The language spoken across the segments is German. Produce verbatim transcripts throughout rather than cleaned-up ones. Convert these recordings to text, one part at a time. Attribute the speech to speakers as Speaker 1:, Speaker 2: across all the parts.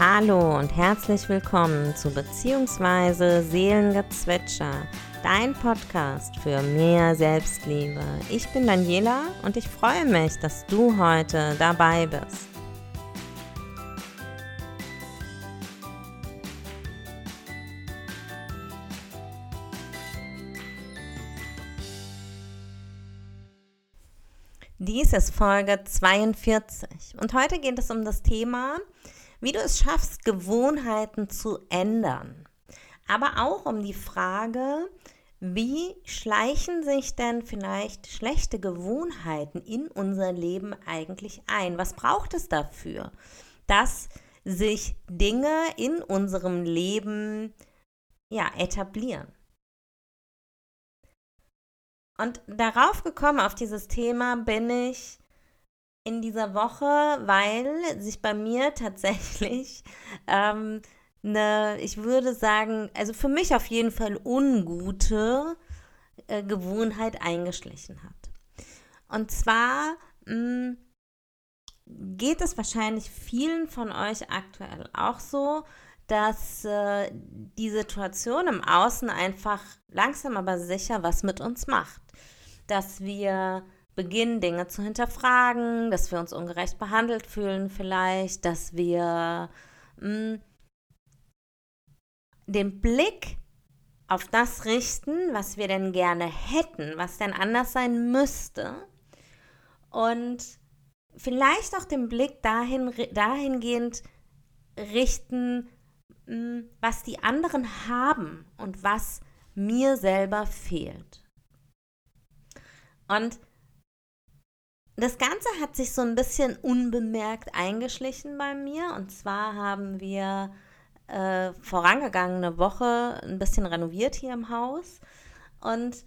Speaker 1: Hallo und herzlich willkommen zu Beziehungsweise Seelengezwitscher, dein Podcast für mehr Selbstliebe. Ich bin Daniela und ich freue mich, dass du heute dabei bist. Dies ist Folge zweiundvierzig und heute geht es um das Thema, wie du es schaffst, Gewohnheiten zu ändern. Aber auch um die Frage, wie schleichen sich denn vielleicht schlechte Gewohnheiten in unser Leben eigentlich ein? Was braucht es dafür, dass sich Dinge in unserem Leben ja, etablieren? Und darauf gekommen, auf dieses Thema, bin ich in dieser Woche, weil sich bei mir tatsächlich ähm, eine, ich würde sagen, also für mich auf jeden Fall ungute äh, Gewohnheit eingeschlichen hat. Und zwar mh, geht es wahrscheinlich vielen von euch aktuell auch so, dass äh, die Situation im Außen einfach langsam aber sicher was mit uns macht. Dass wir beginnen, Dinge zu hinterfragen, dass wir uns ungerecht behandelt fühlen vielleicht, dass wir mh, den Blick auf das richten, was wir denn gerne hätten, was denn anders sein müsste und vielleicht auch den Blick dahin, dahingehend richten, mh, was die anderen haben und was mir selber fehlt. Und das Ganze hat sich so ein bisschen unbemerkt eingeschlichen bei mir. Und zwar haben wir äh, vorangegangene Woche ein bisschen renoviert hier im Haus. Und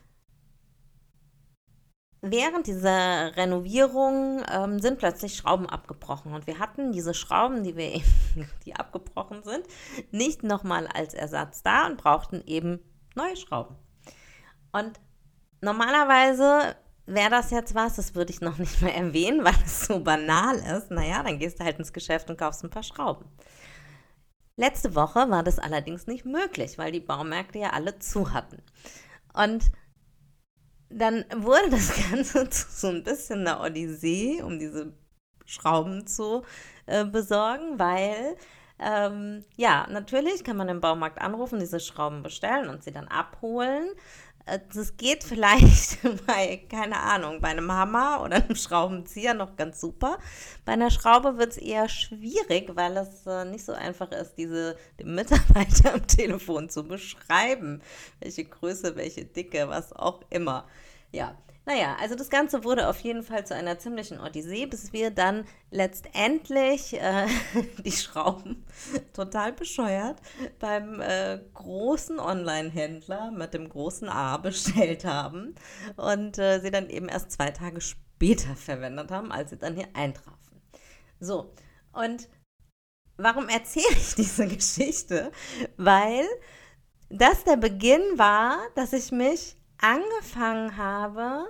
Speaker 1: während dieser Renovierung ähm, sind plötzlich Schrauben abgebrochen. Und wir hatten diese Schrauben, die wir eben, die abgebrochen sind, nicht nochmal als Ersatz da und brauchten eben neue Schrauben. Und normalerweise wäre das jetzt was, das würde ich noch nicht mehr erwähnen, weil es so banal ist. Naja, dann gehst du halt ins Geschäft und kaufst ein paar Schrauben. Letzte Woche war das allerdings nicht möglich, weil die Baumärkte ja alle zu hatten. Und dann wurde das Ganze zu so ein bisschen eine Odyssee, um diese Schrauben zu äh, besorgen, weil ähm, ja, natürlich kann man im Baumarkt anrufen, diese Schrauben bestellen und sie dann abholen. Das geht vielleicht bei, keine Ahnung, bei einem Hammer oder einem Schraubenzieher noch ganz super. Bei einer Schraube wird es eher schwierig, weil es äh, nicht so einfach ist, diese dem Mitarbeiter am Telefon zu beschreiben. Welche Größe, welche Dicke, was auch immer. Ja, naja, also das Ganze wurde auf jeden Fall zu einer ziemlichen Odyssee, bis wir dann letztendlich äh, die Schrauben total bescheuert beim äh, großen Online-Händler mit dem großen A bestellt haben und äh, sie dann eben erst zwei Tage später verwendet haben, als sie dann hier eintrafen. So, und warum erzähle ich diese Geschichte? Weil das der Beginn war, dass ich mich angefangen habe,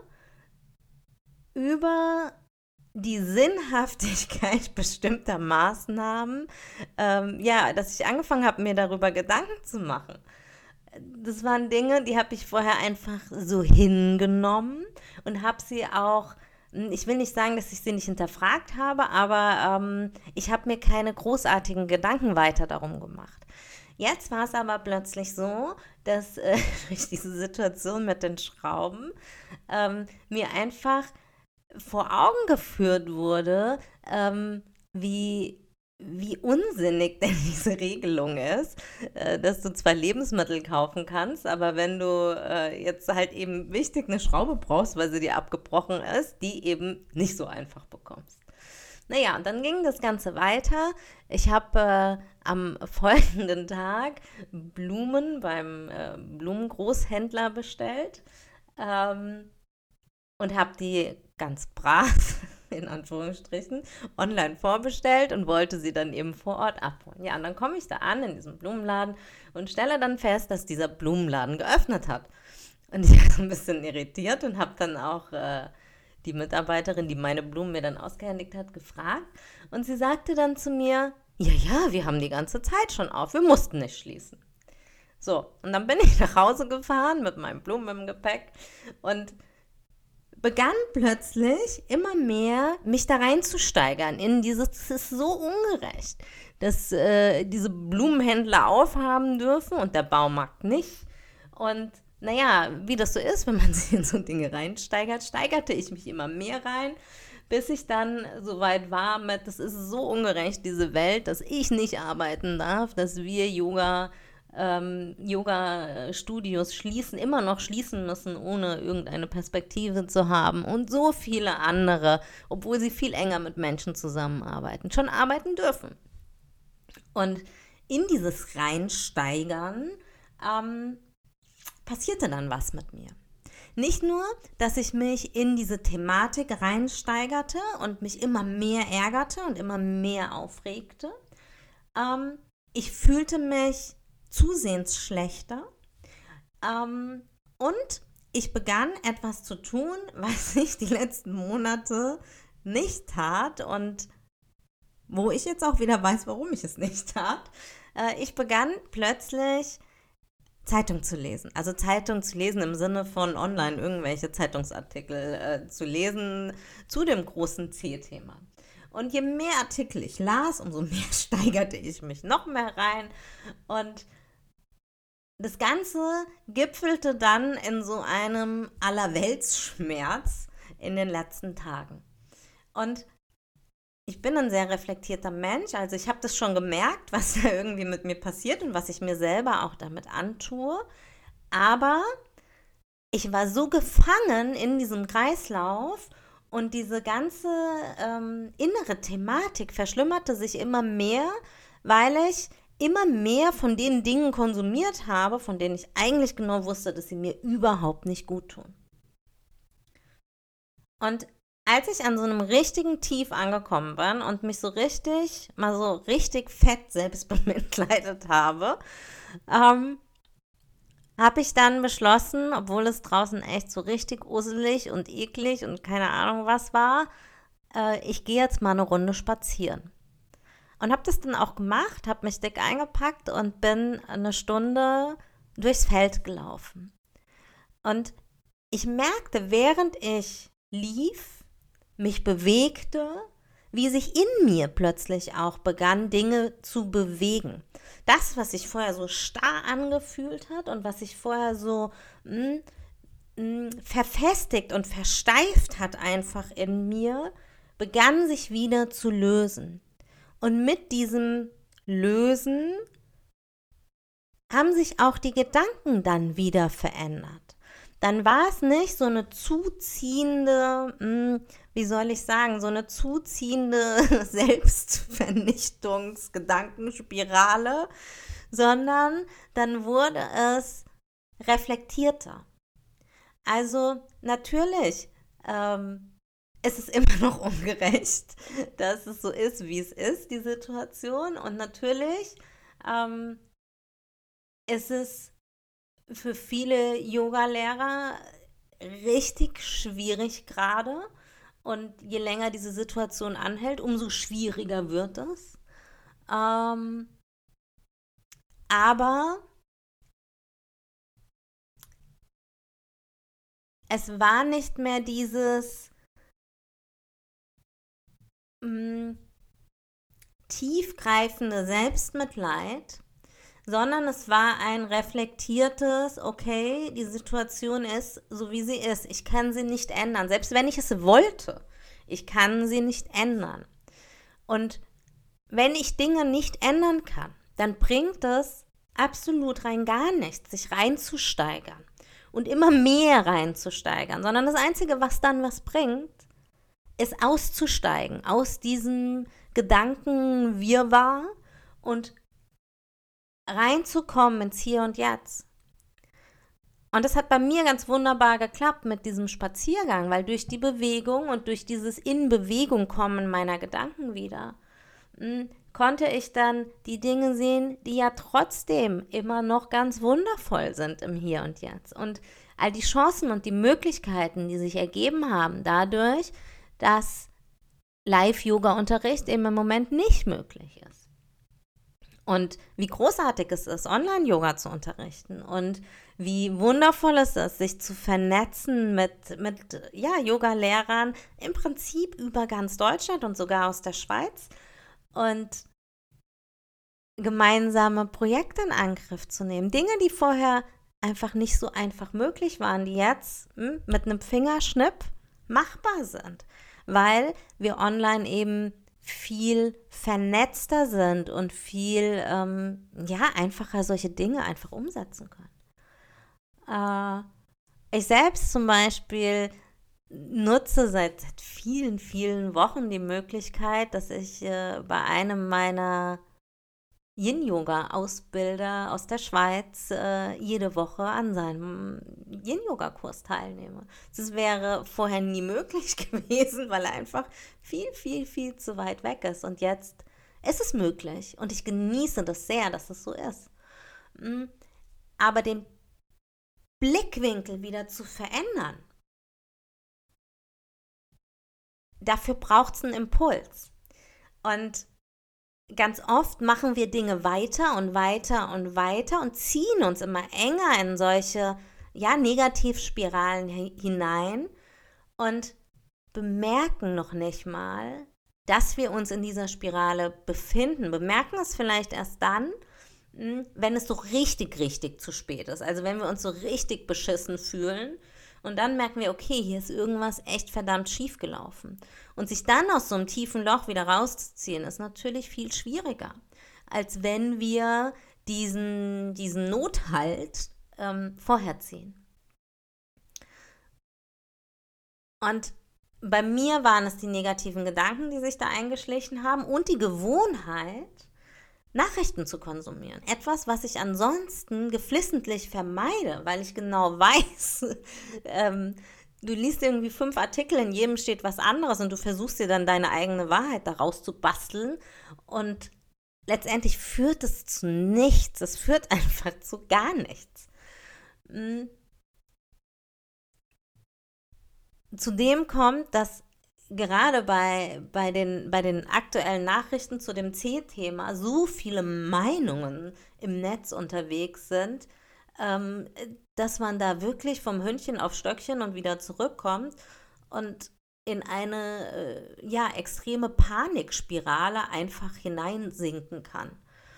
Speaker 1: über die Sinnhaftigkeit bestimmter Maßnahmen, ähm, ja, dass ich angefangen habe, mir darüber Gedanken zu machen. Das waren Dinge, die habe ich vorher einfach so hingenommen und habe sie auch, ich will nicht sagen, dass ich sie nicht hinterfragt habe, aber ähm, ich habe mir keine großartigen Gedanken weiter darum gemacht. Jetzt war es aber plötzlich so, dass äh, durch diese Situation mit den Schrauben ähm, mir einfach vor Augen geführt wurde, ähm, wie, wie unsinnig denn diese Regelung ist, äh, dass du zwar Lebensmittel kaufen kannst, aber wenn du äh, jetzt halt eben wichtig eine Schraube brauchst, weil sie dir abgebrochen ist, die eben nicht so einfach bekommst. Naja, und dann ging das Ganze weiter. Ich habe äh, am folgenden Tag Blumen beim äh, Blumengroßhändler bestellt ähm, und habe die ganz brav, in Anführungsstrichen, online vorbestellt und wollte sie dann eben vor Ort abholen. Ja, und dann komme ich da an in diesem Blumenladen und stelle dann fest, dass dieser Blumenladen geöffnet hat. Und ich war so ein bisschen irritiert und habe dann auch äh, die Mitarbeiterin, die meine Blumen mir dann ausgehändigt hat, gefragt. Und sie sagte dann zu mir, ja, ja, wir haben die ganze Zeit schon auf, wir mussten nicht schließen. So, und dann bin ich nach Hause gefahren mit meinen Blumen im Gepäck und begann plötzlich immer mehr, mich da reinzusteigern in dieses, es ist so ungerecht, dass äh, diese Blumenhändler aufhaben dürfen und der Baumarkt nicht. Und naja, wie das so ist, wenn man sich in so Dinge reinsteigert, steigerte ich mich immer mehr rein, bis ich dann so weit war mit, das ist so ungerecht, diese Welt, dass ich nicht arbeiten darf, dass wir Yoga ähm, Yoga-Studios schließen, immer noch schließen müssen, ohne irgendeine Perspektive zu haben und so viele andere, obwohl sie viel enger mit Menschen zusammenarbeiten, schon arbeiten dürfen. Und in dieses Reinsteigern ähm, passierte dann was mit mir. Nicht nur, dass ich mich in diese Thematik reinsteigerte und mich immer mehr ärgerte und immer mehr aufregte. Ähm, ich fühlte mich zusehends schlechter. Ähm, und ich begann etwas zu tun, was ich die letzten Monate nicht tat und wo ich jetzt auch wieder weiß, warum ich es nicht tat. Äh, ich begann plötzlich Zeitung zu lesen. Also Zeitung zu lesen im Sinne von online irgendwelche Zeitungsartikel äh, zu lesen zu dem großen C-Thema. Und je mehr Artikel ich las, umso mehr steigerte ich mich noch mehr rein. Und das Ganze gipfelte dann in so einem Allerweltsschmerz in den letzten Tagen. Und ich bin ein sehr reflektierter Mensch, also ich habe das schon gemerkt, was da irgendwie mit mir passiert und was ich mir selber auch damit antue. Aber ich war so gefangen in diesem Kreislauf und diese ganze ähm, innere Thematik verschlimmerte sich immer mehr, weil ich immer mehr von den Dingen konsumiert habe, von denen ich eigentlich genau wusste, dass sie mir überhaupt nicht gut tun. Und als ich an so einem richtigen Tief angekommen bin und mich so richtig, mal so richtig fett selbst bemitleidet habe, ähm, habe ich dann beschlossen, obwohl es draußen echt so richtig uselig und eklig und keine Ahnung was war, äh, ich gehe jetzt mal eine Runde spazieren. Und habe das dann auch gemacht, habe mich dick eingepackt und bin eine Stunde durchs Feld gelaufen. Und ich merkte, während ich lief, mich bewegte, wie sich in mir plötzlich auch begann, Dinge zu bewegen. Das, was sich vorher so starr angefühlt hat und was sich vorher so mh, mh, verfestigt und versteift hat einfach in mir, begann sich wieder zu lösen. Und mit diesem Lösen haben sich auch die Gedanken dann wieder verändert. Dann war es nicht so eine zuziehende, mh, wie soll ich sagen, so eine zuziehende Selbstvernichtungsgedankenspirale, sondern dann wurde es reflektierter. Also natürlich ähm, ist es immer noch ungerecht, dass es so ist, wie es ist, die Situation. Und natürlich ähm, ist es für viele Yoga-Lehrer richtig schwierig gerade. Und je länger diese Situation anhält, umso schwieriger wird es. Ähm, aber es war nicht mehr dieses mh, tiefgreifende Selbstmitleid, sondern es war ein reflektiertes, okay, die Situation ist so, wie sie ist. Ich kann sie nicht ändern, selbst wenn ich es wollte. Ich kann sie nicht ändern. Und wenn ich Dinge nicht ändern kann, dann bringt es absolut rein gar nichts, sich reinzusteigern und immer mehr reinzusteigern, sondern das Einzige, was dann was bringt, ist auszusteigen aus diesem Gedankenwirrwarr und reinzukommen ins Hier und Jetzt. Und das hat bei mir ganz wunderbar geklappt mit diesem Spaziergang, weil durch die Bewegung und durch dieses in Bewegung kommen meiner Gedanken wieder, mh, konnte ich dann die Dinge sehen, die ja trotzdem immer noch ganz wundervoll sind im Hier und Jetzt. Und all die Chancen und die Möglichkeiten, die sich ergeben haben dadurch, dass Live-Yoga-Unterricht eben im Moment nicht möglich ist. Und wie großartig es ist, Online-Yoga zu unterrichten und wie wundervoll es ist, sich zu vernetzen mit, mit ja, Yoga-Lehrern im Prinzip über ganz Deutschland und sogar aus der Schweiz und gemeinsame Projekte in Angriff zu nehmen. Dinge, die vorher einfach nicht so einfach möglich waren, die jetzt hm, mit einem Fingerschnipp machbar sind, weil wir online eben viel vernetzter sind und viel ähm, ja, einfacher solche Dinge einfach umsetzen können. Äh, ich selbst zum Beispiel nutze seit, seit vielen, vielen Wochen die Möglichkeit, dass ich äh, bei einem meiner Yin-Yoga-Ausbilder aus der Schweiz äh, jede Woche an seinem Yin-Yoga-Kurs teilnehme. Das wäre vorher nie möglich gewesen, weil er einfach viel, viel, viel zu weit weg ist. Und jetzt ist es möglich und ich genieße das sehr, dass es so ist. Aber den Blickwinkel wieder zu verändern, dafür braucht es einen Impuls. Und ganz oft machen wir Dinge weiter und weiter und weiter und ziehen uns immer enger in solche ja, Negativspiralen hinein und bemerken noch nicht mal, dass wir uns in dieser Spirale befinden. Bemerken es vielleicht erst dann, wenn es so richtig, richtig zu spät ist. Also wenn wir uns so richtig beschissen fühlen und dann merken wir, okay, hier ist irgendwas echt verdammt schief gelaufen. Und sich dann aus so einem tiefen Loch wieder rauszuziehen, ist natürlich viel schwieriger, als wenn wir diesen, diesen Nothalt ähm, vorher ziehen. Und bei mir waren es die negativen Gedanken, die sich da eingeschlichen haben und die Gewohnheit, Nachrichten zu konsumieren. Etwas, was ich ansonsten geflissentlich vermeide, weil ich genau weiß, ähm, du liest irgendwie fünf Artikel, in jedem steht was anderes und du versuchst dir dann deine eigene Wahrheit daraus zu basteln und letztendlich führt es zu nichts. Es führt einfach zu gar nichts. Mhm. Zudem kommt, dass gerade bei, bei, den, bei den aktuellen Nachrichten zu dem C-Thema so viele Meinungen im Netz unterwegs sind, ähm, dass man da wirklich vom Hündchen auf Stöckchen und wieder zurückkommt und in eine äh, ja, extreme Panikspirale einfach hineinsinken kann.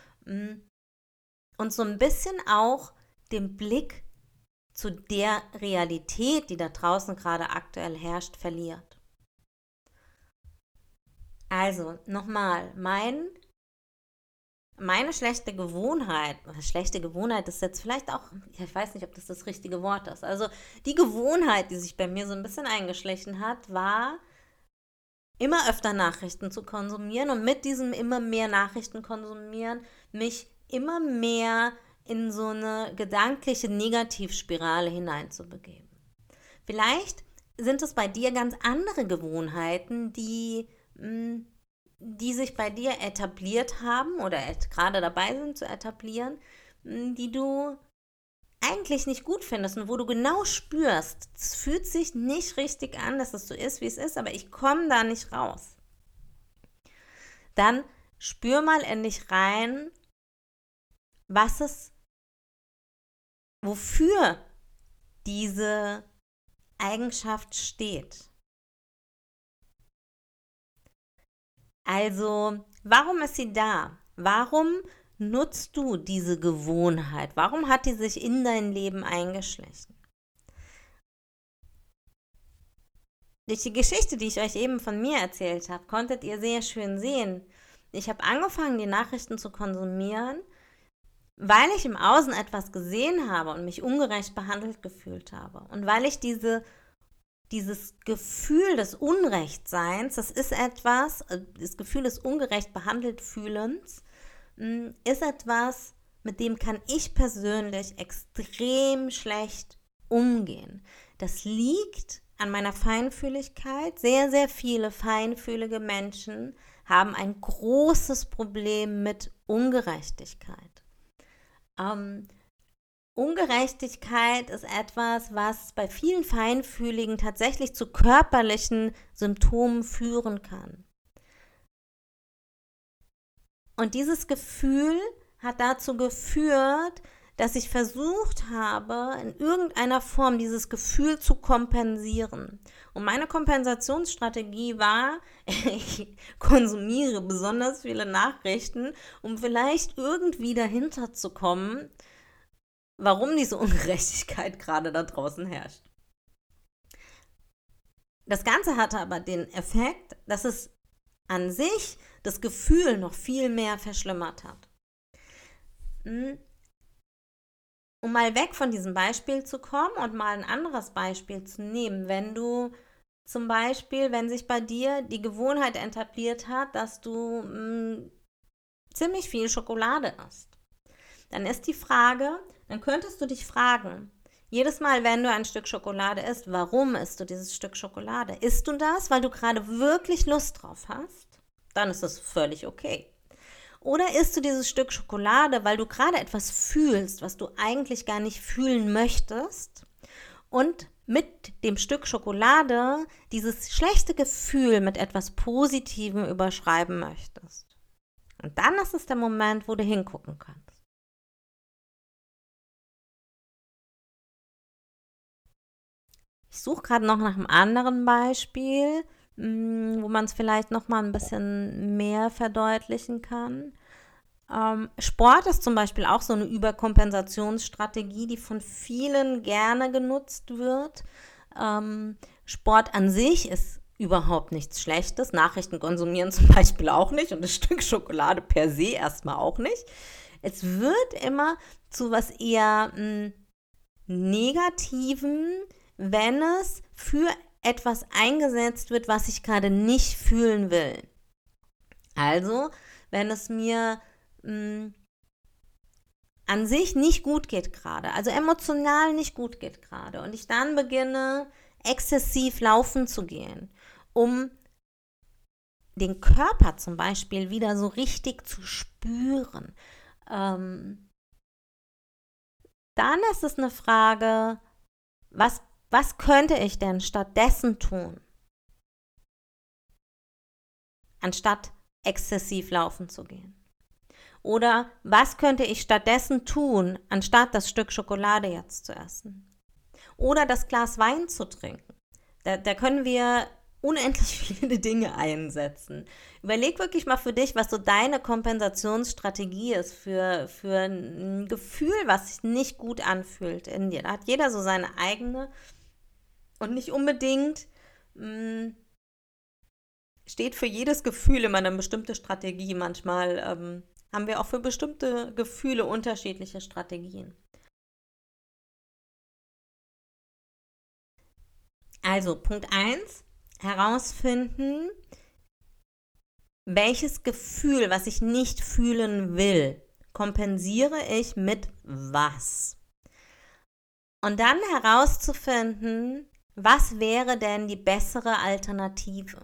Speaker 1: Und so ein bisschen auch den Blick zu der Realität, die da draußen gerade aktuell herrscht, verliert. Also, nochmal, mein, meine schlechte Gewohnheit, schlechte Gewohnheit ist jetzt vielleicht auch, ich weiß nicht, ob das das richtige Wort ist, also die Gewohnheit, die sich bei mir so ein bisschen eingeschlichen hat, war, immer öfter Nachrichten zu konsumieren und mit diesem immer mehr Nachrichten konsumieren, mich immer mehr in so eine gedankliche Negativspirale hineinzubegeben. Vielleicht sind es bei dir ganz andere Gewohnheiten, die, die sich bei dir etabliert haben oder gerade dabei sind zu etablieren, die du eigentlich nicht gut findest und wo du genau spürst, es fühlt sich nicht richtig an, dass es so ist, wie es ist, aber ich komme da nicht raus. Dann spür mal in dich rein, was es, wofür diese Eigenschaft steht. Also, warum ist sie da? Warum nutzt du diese Gewohnheit? Warum hat die sich in dein Leben eingeschlichen? Durch die Geschichte, die ich euch eben von mir erzählt habe, konntet ihr sehr schön sehen. Ich habe angefangen, die Nachrichten zu konsumieren, weil ich im Außen etwas gesehen habe und mich ungerecht behandelt gefühlt habe. Und weil ich diese, dieses Gefühl des Unrechtseins, das ist etwas, das Gefühl des ungerecht behandelt Fühlens, ist etwas, mit dem kann ich persönlich extrem schlecht umgehen. Das liegt an meiner Feinfühligkeit. Sehr, sehr viele feinfühlige Menschen haben ein großes Problem mit Ungerechtigkeit. Ähm, Ungerechtigkeit ist etwas, was bei vielen Feinfühligen tatsächlich zu körperlichen Symptomen führen kann. Und dieses Gefühl hat dazu geführt, dass ich versucht habe, in irgendeiner Form dieses Gefühl zu kompensieren. Und meine Kompensationsstrategie war, ich konsumiere besonders viele Nachrichten, um vielleicht irgendwie dahinter zu kommen, warum diese Ungerechtigkeit gerade da draußen herrscht. Das Ganze hatte aber den Effekt, dass es an sich das Gefühl noch viel mehr verschlimmert hat. Um mal weg von diesem Beispiel zu kommen und mal ein anderes Beispiel zu nehmen, wenn du zum Beispiel, wenn sich bei dir die Gewohnheit etabliert hat, dass du mh, ziemlich viel Schokolade isst, dann ist die Frage, dann könntest du dich fragen, jedes Mal, wenn du ein Stück Schokolade isst, warum isst du dieses Stück Schokolade? Isst du das, weil du gerade wirklich Lust drauf hast? Dann ist das völlig okay. Oder isst du dieses Stück Schokolade, weil du gerade etwas fühlst, was du eigentlich gar nicht fühlen möchtest und mit dem Stück Schokolade dieses schlechte Gefühl mit etwas Positivem überschreiben möchtest? Und dann ist es der Moment, wo du hingucken kannst. Ich suche gerade noch nach einem anderen Beispiel, wo man es vielleicht noch mal ein bisschen mehr verdeutlichen kann. Ähm, Sport ist zum Beispiel auch so eine Überkompensationsstrategie, die von vielen gerne genutzt wird. Ähm, Sport an sich ist überhaupt nichts Schlechtes. Nachrichten konsumieren zum Beispiel auch nicht und das Stück Schokolade per se erstmal auch nicht. Es wird immer zu was eher mh, Negativen, wenn es für etwas eingesetzt wird, was ich gerade nicht fühlen will. Also, wenn es mir mh, an sich nicht gut geht gerade, also emotional nicht gut geht gerade und ich dann beginne, exzessiv laufen zu gehen, um den Körper zum Beispiel wieder so richtig zu spüren, ähm, dann ist es eine Frage, was Was könnte ich denn stattdessen tun, anstatt exzessiv laufen zu gehen? Oder was könnte ich stattdessen tun, anstatt das Stück Schokolade jetzt zu essen? Oder das Glas Wein zu trinken? Da, da können wir unendlich viele Dinge einsetzen. Überleg wirklich mal für dich, was so deine Kompensationsstrategie ist für, für ein Gefühl, was sich nicht gut anfühlt in dir. Da hat jeder so seine eigene. Und nicht unbedingt mh, steht für jedes Gefühl immer eine bestimmte Strategie. Manchmal ähm, haben wir auch für bestimmte Gefühle unterschiedliche Strategien. Also Punkt eins, herausfinden, welches Gefühl, was ich nicht fühlen will, kompensiere ich mit was? Und dann herauszufinden, was wäre denn die bessere Alternative?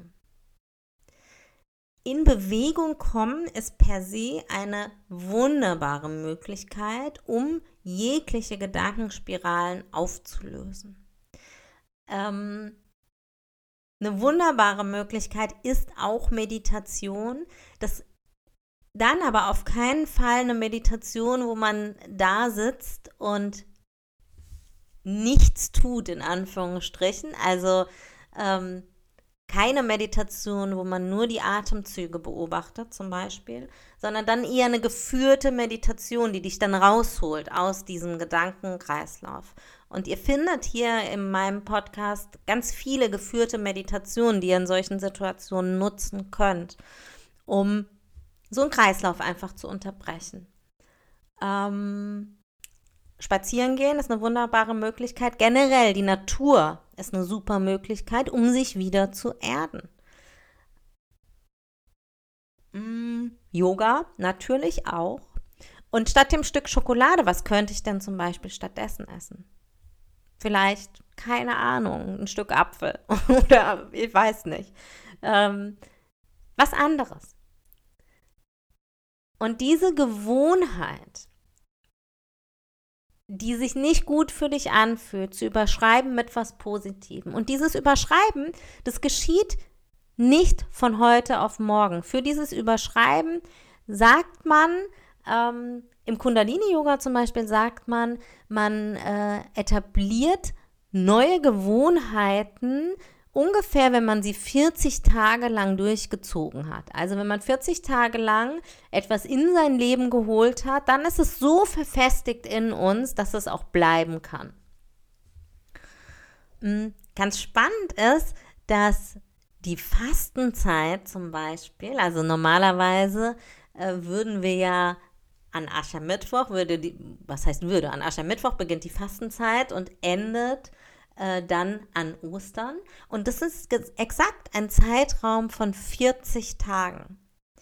Speaker 1: In Bewegung kommen ist per se eine wunderbare Möglichkeit, um jegliche Gedankenspiralen aufzulösen. Ähm, eine wunderbare Möglichkeit ist auch Meditation. Das dann aber auf keinen Fall eine Meditation, wo man da sitzt und nichts tut, in Anführungsstrichen. Also ähm, keine Meditation, wo man nur die Atemzüge beobachtet zum Beispiel, sondern dann eher eine geführte Meditation, die dich dann rausholt aus diesem Gedankenkreislauf. Und ihr findet hier in meinem Podcast ganz viele geführte Meditationen, die ihr in solchen Situationen nutzen könnt, um so einen Kreislauf einfach zu unterbrechen. Ähm, Spazieren gehen ist eine wunderbare Möglichkeit. Generell die Natur ist eine super Möglichkeit, um sich wieder zu erden. Mm, Yoga natürlich auch. Und statt dem Stück Schokolade, was könnte ich denn zum Beispiel stattdessen essen? Vielleicht, keine Ahnung, ein Stück Apfel oder ich weiß nicht. Ähm, was anderes. Und diese Gewohnheit, die sich nicht gut für dich anfühlt, zu überschreiben mit was Positivem. Und dieses Überschreiben, das geschieht nicht von heute auf morgen. Für dieses Überschreiben sagt man, ähm, im Kundalini-Yoga zum Beispiel sagt man, man äh, etabliert neue Gewohnheiten ungefähr, wenn man sie vierzig Tage lang durchgezogen hat. Also wenn man vierzig Tage lang etwas in sein Leben geholt hat, dann ist es so verfestigt in uns, dass es auch bleiben kann. Ganz spannend ist, dass die Fastenzeit zum Beispiel, also normalerweise äh, würden wir ja an Aschermittwoch, würde die, was heißt würde, an Aschermittwoch beginnt die Fastenzeit und endet äh, dann an Ostern. Und das ist exakt ein Zeitraum von vierzig Tagen.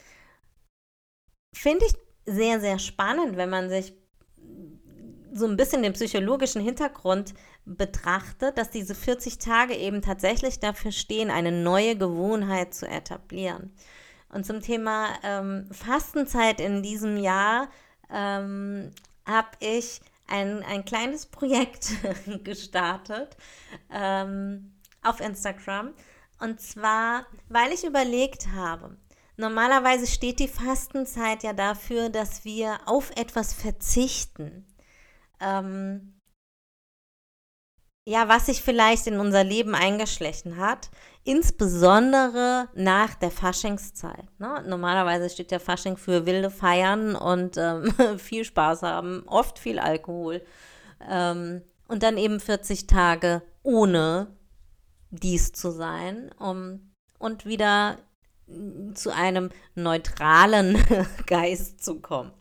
Speaker 1: Finde ich sehr, sehr spannend, wenn man sich so ein bisschen den psychologischen Hintergrund betrachtet, dass diese vierzig Tage eben tatsächlich dafür stehen, eine neue Gewohnheit zu etablieren. Und zum Thema ähm, Fastenzeit in diesem Jahr ähm, habe ich ein, ein kleines Projekt gestartet ähm, auf Instagram. Und zwar, weil ich überlegt habe, normalerweise steht die Fastenzeit ja dafür, dass wir auf etwas verzichten. Ähm, ja, was sich vielleicht in unser Leben eingeschlichen hat, insbesondere nach der Faschingszeit. Ne? Normalerweise steht der Fasching für wilde Feiern und ähm, viel Spaß haben, oft viel Alkohol ähm, und dann eben vierzig Tage ohne dies zu sein, um und wieder zu einem neutralen Geist zu kommen.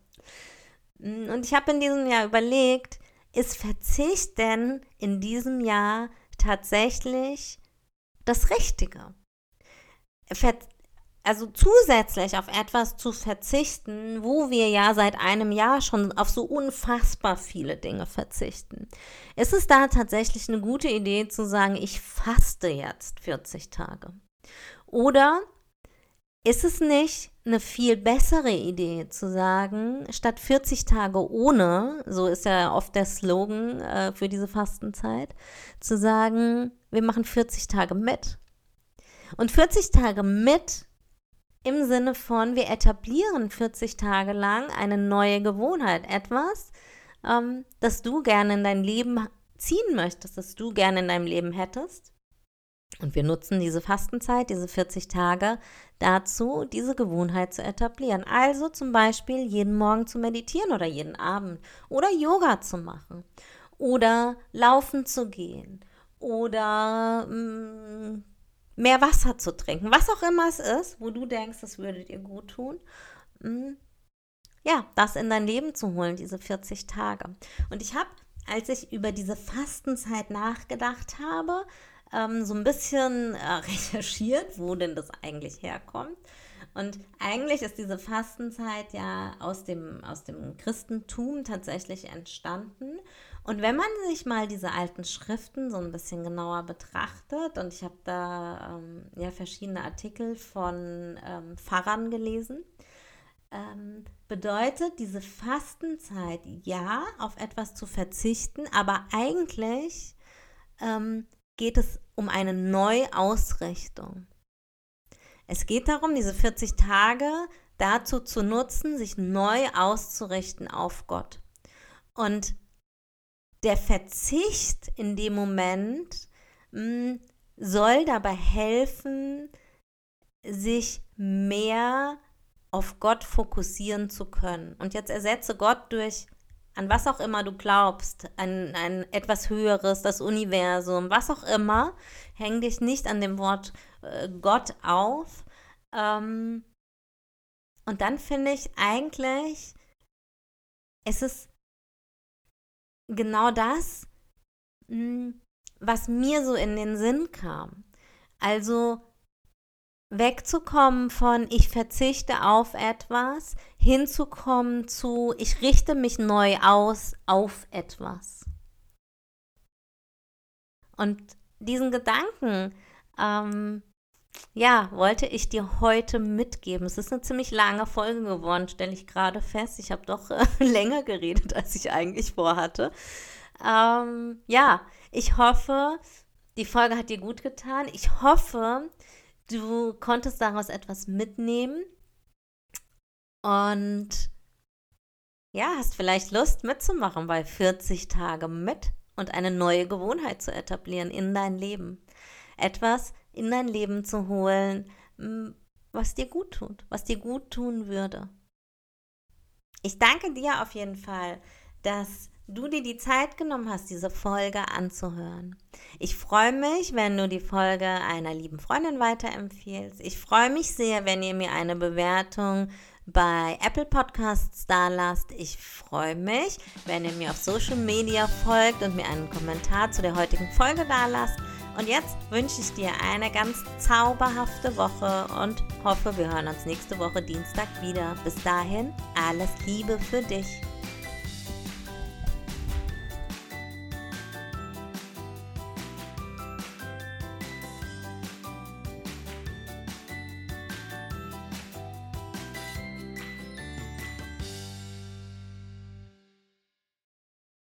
Speaker 1: Und ich habe in diesem Jahr überlegt, ist Verzicht denn in diesem Jahr tatsächlich das Richtige? Ver- also zusätzlich auf etwas zu verzichten, wo wir ja seit einem Jahr schon auf so unfassbar viele Dinge verzichten. Ist es da tatsächlich eine gute Idee zu sagen, ich faste jetzt vierzig Tage? Oder ist es nicht eine viel bessere Idee zu sagen, statt vierzig Tage ohne, so ist ja oft der Slogan äh, für diese Fastenzeit, zu sagen, wir machen vierzig Tage mit. Und vierzig Tage mit im Sinne von, wir etablieren vierzig Tage lang eine neue Gewohnheit, etwas, ähm, das du gerne in dein Leben ziehen möchtest, das du gerne in deinem Leben hättest. Und wir nutzen diese Fastenzeit, diese vierzig Tage, dazu, diese Gewohnheit zu etablieren. Also zum Beispiel jeden Morgen zu meditieren oder jeden Abend oder Yoga zu machen oder laufen zu gehen oder mh, mehr Wasser zu trinken. Was auch immer es ist, wo du denkst, das würde dir gut tun. Mh, ja, das in dein Leben zu holen, diese vierzig Tage. Und ich habe, als ich über diese Fastenzeit nachgedacht habe, ähm, so ein bisschen äh, recherchiert, wo denn das eigentlich herkommt. Und eigentlich ist diese Fastenzeit ja aus dem, aus dem Christentum tatsächlich entstanden. Und wenn man sich mal diese alten Schriften so ein bisschen genauer betrachtet, und ich habe da ähm, ja verschiedene Artikel von ähm, Pfarrern gelesen, ähm, bedeutet diese Fastenzeit ja auf etwas zu verzichten, aber eigentlich ähm, geht es um eine Neuausrichtung. Es geht darum, diese vierzig Tage dazu zu nutzen, sich neu auszurichten auf Gott. Und der Verzicht in dem Moment mh, soll dabei helfen, sich mehr auf Gott fokussieren zu können. Und jetzt ersetze Gott durch, an was auch immer du glaubst, an, an etwas Höheres, das Universum, was auch immer, häng dich nicht an dem Wort äh, Gott auf. Ähm, und dann finde ich eigentlich, es ist genau das, mh, was mir so in den Sinn kam. Also wegzukommen von ich verzichte auf etwas, hinzukommen zu ich richte mich neu aus auf etwas. Und diesen Gedanken, ähm, ja, wollte ich dir heute mitgeben. Es ist eine ziemlich lange Folge geworden, stelle ich gerade fest. Ich habe doch äh, länger geredet, als ich eigentlich vorhatte. Ähm, ja, ich hoffe, die Folge hat dir gut getan. Ich hoffe, du konntest daraus etwas mitnehmen. Und ja, hast vielleicht Lust mitzumachen bei vierzig Tage mit und eine neue Gewohnheit zu etablieren in dein Leben. Etwas in dein Leben zu holen, was dir gut tut, was dir gut tun würde. Ich danke dir auf jeden Fall, dass du dir die Zeit genommen hast, diese Folge anzuhören. Ich freue mich, wenn du die Folge einer lieben Freundin weiterempfiehlst. Ich freue mich sehr, wenn ihr mir eine Bewertung bei Apple Podcasts dalasst. Ich freue mich, wenn ihr mir auf Social Media folgt und mir einen Kommentar zu der heutigen Folge dalasst. Und jetzt wünsche ich dir eine ganz zauberhafte Woche und hoffe, wir hören uns nächste Woche Dienstag wieder. Bis dahin, alles Liebe für dich.